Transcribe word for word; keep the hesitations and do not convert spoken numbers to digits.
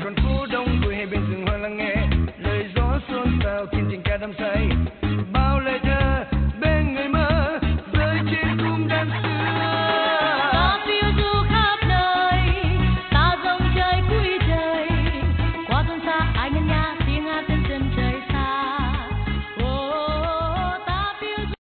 còn phố đông vui hay bên rừng hoa lắng nghe lời gió xôn xao khiến tình ca đắm say